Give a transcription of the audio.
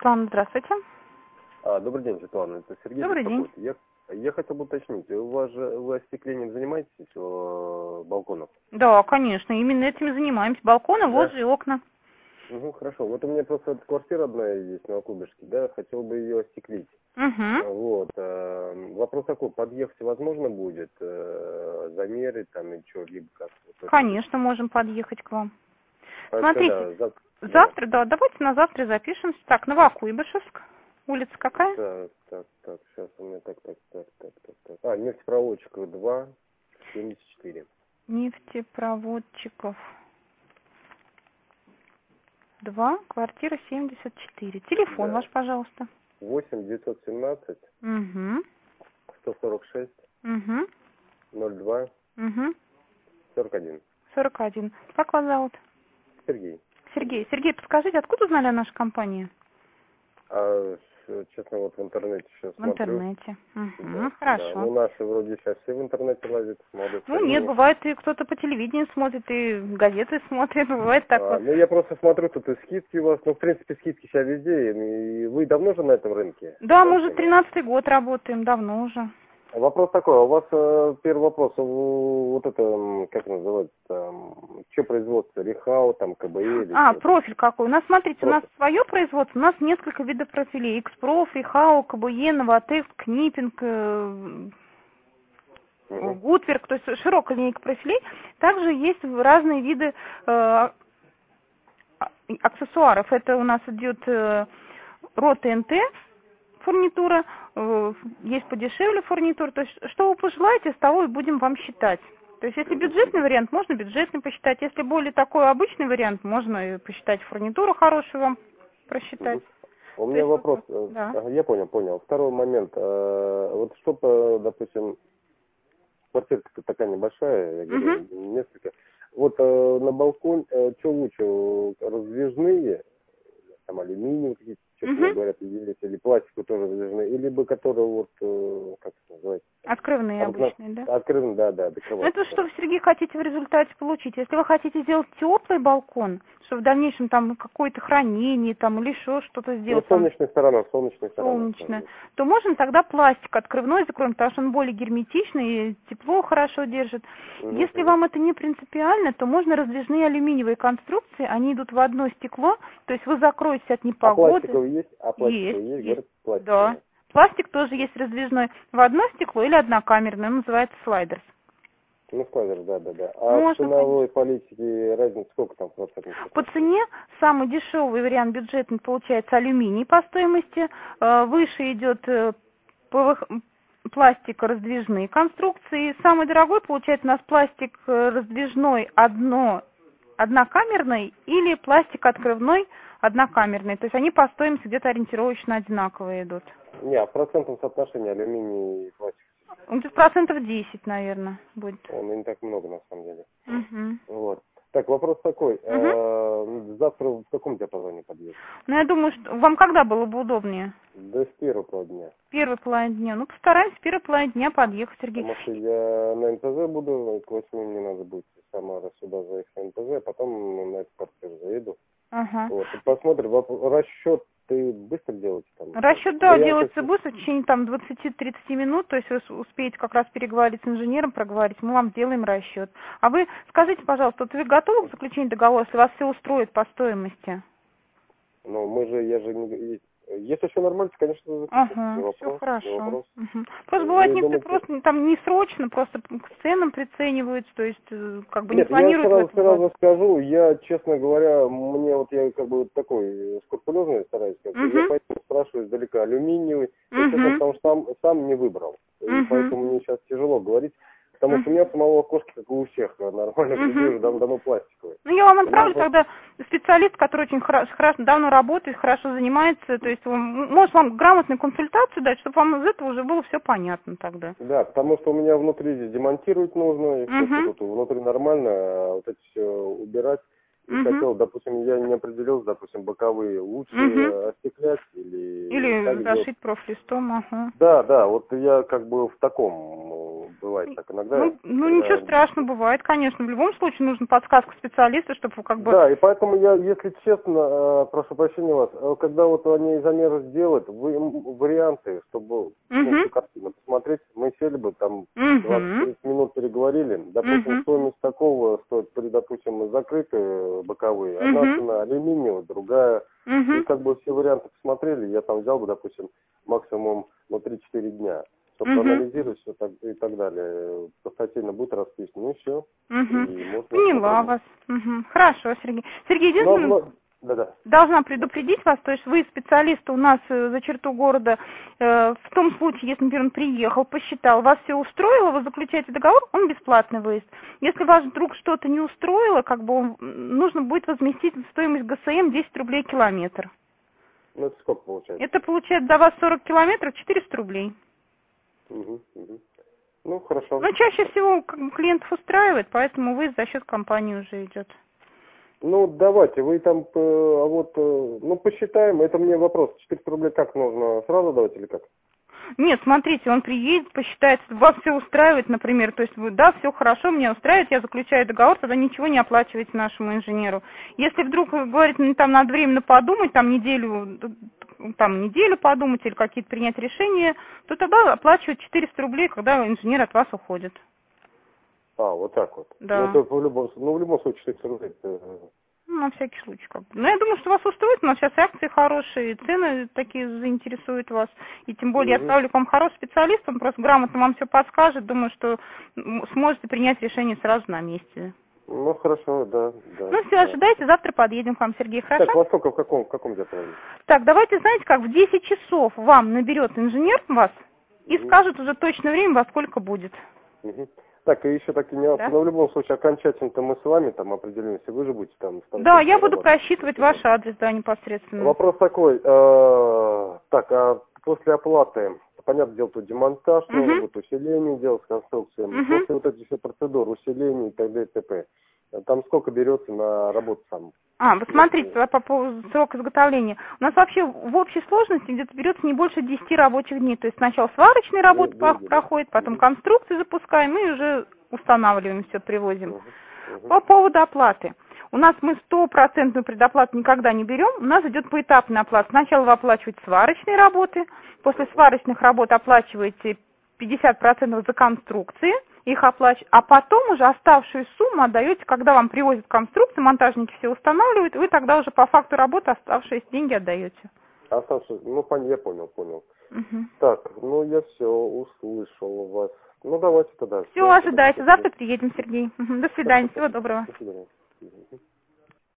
Светлана, здравствуйте. Добрый день, Светлана. Это Сергей. Добрый день. Я хотел бы уточнить, вы остеклением занимаетесь балконов? Да, конечно, именно этим и занимаемся. Балконы, лоджии, окна. Хорошо. Вот у меня просто квартира одна есть на Новокуйбышевске, да, хотел бы ее остеклить. Вот. Вопрос такой, подъехать возможно будет, замерить там и что, либо как? Конечно, можем подъехать к вам. Смотрите, завтра, да, давайте на завтра запишемся. Так, Новокуйбышевск. Улица какая? Так, сейчас у меня так. Нефтепроводчиков 2, 74. Нефтепроводчиков 2, квартира 74. Телефон ваш, пожалуйста. 8 917 146 02 41. 41. Как вас зовут? Сергей. Сергей, подскажите, откуда узнали о нашей компании? Честно, вот в интернете сейчас смотрю. В интернете. Хорошо. Да. Наши вроде сейчас все в интернете лазят, смотрят. Нет, бывает, и кто-то по телевидению смотрит, и газеты смотрит, бывает такое. Я просто смотрю, тут и скидки у вас, в принципе, скидки сейчас везде, и вы давно же на этом рынке? Да, мы уже 13-й год работаем, давно уже. Вопрос такой, у вас первый вопрос, вот это, как называется, что производство, Рехау, там, КБЕ? Профиль какой? У нас, смотрите, у нас свое производство, у нас несколько видов профилей. Экспроф, Рехау, КБЕ, Новотекс, Книпинг, Гутверк, то есть широкая линейка профилей. Также есть разные виды аксессуаров. Это у нас идет РО ТНТ, фурнитура, есть подешевле фурнитура, то есть что вы пожелаете, с того и будем вам считать. То есть если бюджетный вариант, можно бюджетный посчитать, если более такой обычный вариант, можно и посчитать фурнитуру хорошую вам просчитать. У меня вопрос, да. Я понял. Второй момент, вот чтобы, допустим, квартирка-то такая небольшая, я говорю, несколько, вот на балкон, что лучше, раздвижные, там алюминиевые какие-то, что-то говорят, есть, или пластику тоже раздвижные, или бы которые вот, как это называется? Открывные обычные, да? Открывные, да, докрывать. Это что вы, Сергей, хотите в результате получить? Если вы хотите сделать теплый балкон, что в дальнейшем там какое-то хранение там или еще что-то сделать. Солнечная сторона. Солнечная. То можно тогда пластик открывной закроем, потому что он более герметичный и тепло хорошо держит. Если вам это не принципиально, то можно раздвижные алюминиевые конструкции, они идут в одно стекло, то есть вы закроетесь от непогоды. Пластиковый есть? Есть. Пластиковый. Да. Пластик тоже есть раздвижной. В одно стекло или однокамерное, он называется слайдерс. Слайдер, да. В ценовой политике разница сколько там процентов? По цене самый дешевый вариант бюджетный получается алюминий по стоимости. Выше идет пластик раздвижные конструкции. Самый дорогой получается у нас пластик раздвижной однокамерный или пластик открывной однокамерный. То есть они по стоимости где-то ориентировочно одинаковые идут. Не, в процентном соотношении алюминий и пластик. Где-то процентов 10, наверное, будет. Не так много, на самом деле. Вот. Так, вопрос такой. Завтра в каком диапазоне подъедешь? Я думаю, что вам когда было бы удобнее? Да с первой половины дня. Первой половины дня. Постараемся в первой половине дня подъехать, Сергей. Потому что я на НТЗ буду, к 8 мне надо будет сама сюда заехать на НТЗ, а потом на эту квартиру заеду. Вот. И посмотрим, расчет ты быстро делаете там? Расчет, да, делается быстро, в течение там 20-30 минут, то есть вы успеете как раз переговорить с инженером, проговорить, мы вам сделаем расчет. А вы скажите, пожалуйста, вот вы готовы к заключению договора, если вас все устроит по стоимости? Если все нормально, то, конечно, все хорошо. Просто бывает некоторые просто там не срочно, просто к ценам прицениваются, то есть как бы не планируют. Я сразу скажу, я, честно говоря, я как бы такой скрупулезный стараюсь, я поэтому спрашиваю издалека алюминиевый, потому что сам не выбрал, поэтому мне сейчас тяжело говорить. Потому что у меня самого окошки, как и у всех, нормально уже давно пластиковые. Я вам отправлю тогда специалист, который очень хорошо давно работает, хорошо занимается, то есть может вам грамотную консультацию дать, чтобы вам из этого уже было все понятно тогда. Да, потому что у меня внутри здесь демонтировать нужно, и тут внутри нормально, а вот это все убирать. И хотел, допустим, я не определился, допустим, боковые лучше остеклять или зашить профлистом, Да, вот я как бы в таком бывает так иногда. Ну ничего страшного, бывает, конечно. В любом случае нужна подсказка специалиста, чтобы как бы... Да, и поэтому я, если честно, прошу прощения вас, когда вот они замеры сделают, вы варианты, чтобы всю картину посмотреть, мы сели бы там 20-30 минут переговорили. Допустим, стоимость такого стоит, допустим, закрытые боковые, одна цена алюминиевая, другая. И как бы все варианты посмотрели, я там взял бы, допустим, максимум 3-4 дня, чтобы анализировать все и так далее. Постатейно будет расписано, и все. Поняла вас. Хорошо, Сергей. Сергей, единственное, должна предупредить вас, то есть вы специалисты у нас за черту города, в том случае, если, например, он приехал, посчитал, вас все устроило, вы заключаете договор, он бесплатный выезд. Если вас вдруг что-то не устроило, как бы нужно будет возместить стоимость ГСМ 10 рублей километр. Ну, это сколько получается? Это получается за вас 40 километров 400 рублей. Ну, хорошо. Но чаще всего как бы, клиентов устраивает, поэтому выезд за счет компании уже идет. Ну, давайте, вы там, посчитаем, это мне вопрос, 400 рублей как нужно, сразу давать или как? Нет, смотрите, он приедет, посчитает, вас все устраивает, например, то есть вы, да, все хорошо, меня устраивает, я заключаю договор, тогда ничего не оплачиваете нашему инженеру. Если вдруг вы говорите, там надо временно подумать, там неделю подумать или какие-то принять решения, то тогда оплачивают 400 рублей, когда инженер от вас уходит. Вот так вот. Да. Ну, в любом случае 400 рублей. На всякий случай как бы. Но я думаю, что вас устроит, у нас сейчас акции хорошие, цены такие заинтересуют вас. И тем более я ставлю к вам хороший специалист, он просто грамотно вам все подскажет. Думаю, что сможете принять решение сразу на месте. Ну, хорошо, да. Ну, все, ожидайте, завтра подъедем к вам, Сергей, хорошо? Так, во сколько, в каком диапазоне? Так, давайте, знаете как, в 10 часов вам наберет инженер вас и скажет уже точное время, во сколько будет. Так, и еще такие нюансы. Да? Но в любом случае, окончательно-то мы с вами там определимся, вы же будете там... Да, я буду просчитывать ваш адрес, да, непосредственно. Вопрос такой, а после оплаты, понятное дело, тут демонтаж, нужно будет усиление делать с конструкциями. После вот этих все процедур, усиления и т.д. и т.п. Там сколько берется на работу сам? Вы смотрите, по поводу срока изготовления. У нас вообще в общей сложности где-то берется не больше 10 рабочих дней. То есть сначала сварочные работы проходят, потом конструкции запускаем и уже устанавливаем все, привозим. По поводу оплаты. У нас мы 100% предоплату никогда не берем, у нас идет поэтапная оплата. Сначала вы оплачиваете сварочные работы, после сварочных работ оплачиваете 50% за конструкции, их оплачиваете, а потом уже оставшую сумму отдаете, когда вам привозят конструкции, монтажники все устанавливают, вы тогда уже по факту работы оставшиеся деньги отдаете. Оставшиеся, я понял. Так, я все услышал вас. Давайте тогда. Все, ожидайте, завтра приедем, Сергей. До свидания, всего доброго. До свидания.